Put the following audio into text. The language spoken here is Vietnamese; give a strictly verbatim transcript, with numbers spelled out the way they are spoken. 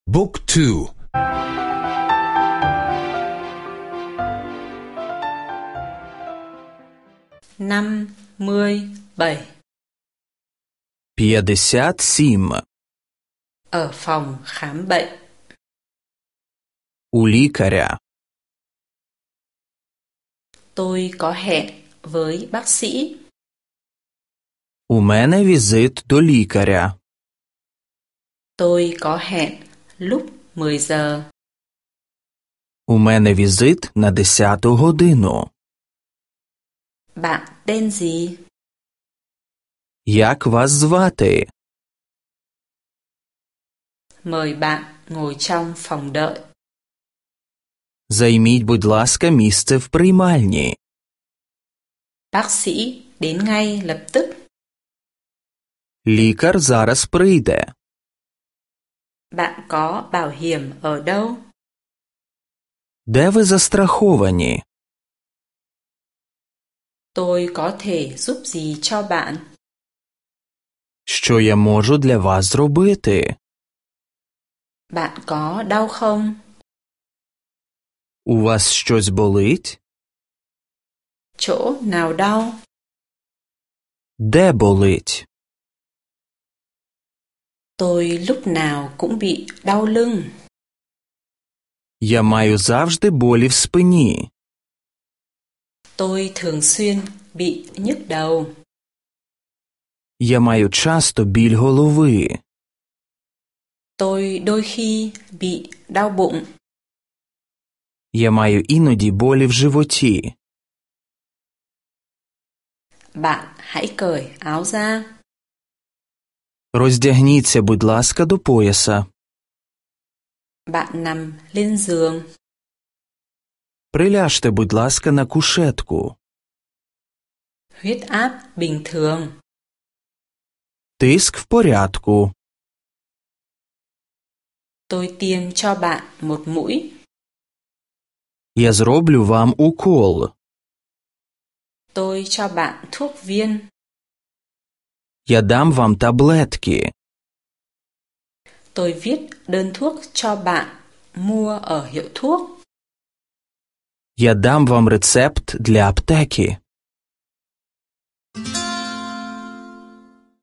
Book two. năm mươi bảy. п'ятдесят сім. Ở phòng khám bệnh. У лікаря. Tôi có hẹn với bác sĩ. У мене візит до лікаря. Tôi có hẹn lúc mười giờ. У мене візит на десяту годину. Bạn tên gì? Як вас звати? Mời bạn ngồi trong phòng đợi. Займіть, будь ласка, місце в приймальні. Bác sĩ đến ngay lập tức. Лікар зараз прийде. Bạn có bảo hiểm ở đâu? Де ви застраховані? Tôi có thể giúp gì cho bạn? Що я можу для вас зробити? Bạn có đau không? У вас щось болить? Chỗ nào đau? Де болить? Tôi lúc nào cũng bị đau lưng. Я маю завжди болі в спині. Tôi thường xuyên bị nhức đầu. Я маю часто біль голови. Tôi đôi khi bị đau bụng. Я маю іноді болі в животі. Bạn hãy cởi áo ra. Роздягніться, будь ласка, до пояса. Bạn nằm lên giường. Приляжте, будь ласка, на кушетку. Huyết áp bình thường. Тиск в порядку. Tôi tiêm cho bạn một mũi. Я зроблю вам укол. Tôi cho bạn thuốc viên. Я дам вам таблетки. Tôi viết đơn thuốc cho bạn mua ở hiệu thuốc. Я дам вам рецепт для аптеки.